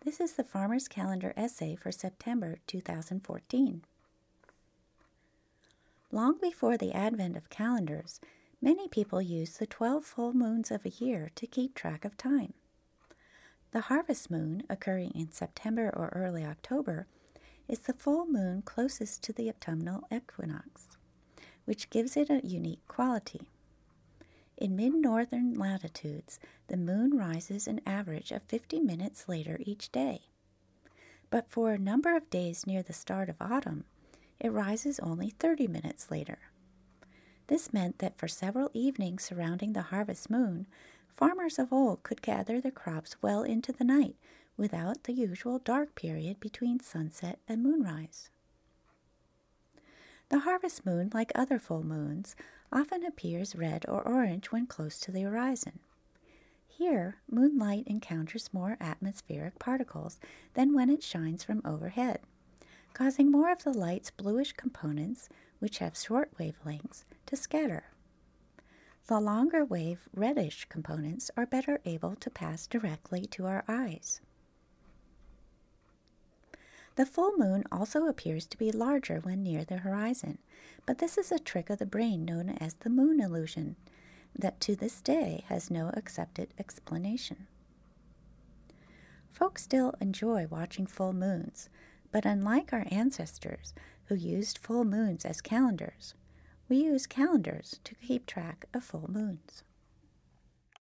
This is the Farmer's Calendar essay for September 2014. Long before the advent of calendars, many people used the 12 full moons of a year to keep track of time. The harvest moon, occurring in September or early October, is the full moon closest to the autumnal equinox, which gives it a unique quality. In mid-northern latitudes, the moon rises an average of 50 minutes later each day. But for a number of days near the start of autumn, it rises only 30 minutes later. This meant that for several evenings surrounding the harvest moon, farmers of old could gather their crops well into the night without the usual dark period between sunset and moonrise. The harvest moon, like other full moons, often appears red or orange when close to the horizon. Here, moonlight encounters more atmospheric particles than when it shines from overhead, causing more of the light's bluish components, which have short wavelengths, to scatter. The longer wave reddish components are better able to pass directly to our eyes. The full moon also appears to be larger when near the horizon, but this is a trick of the brain known as the moon illusion that to this day has no accepted explanation. Folks still enjoy watching full moons, but unlike our ancestors who used full moons as calendars, we use calendars to keep track of full moons.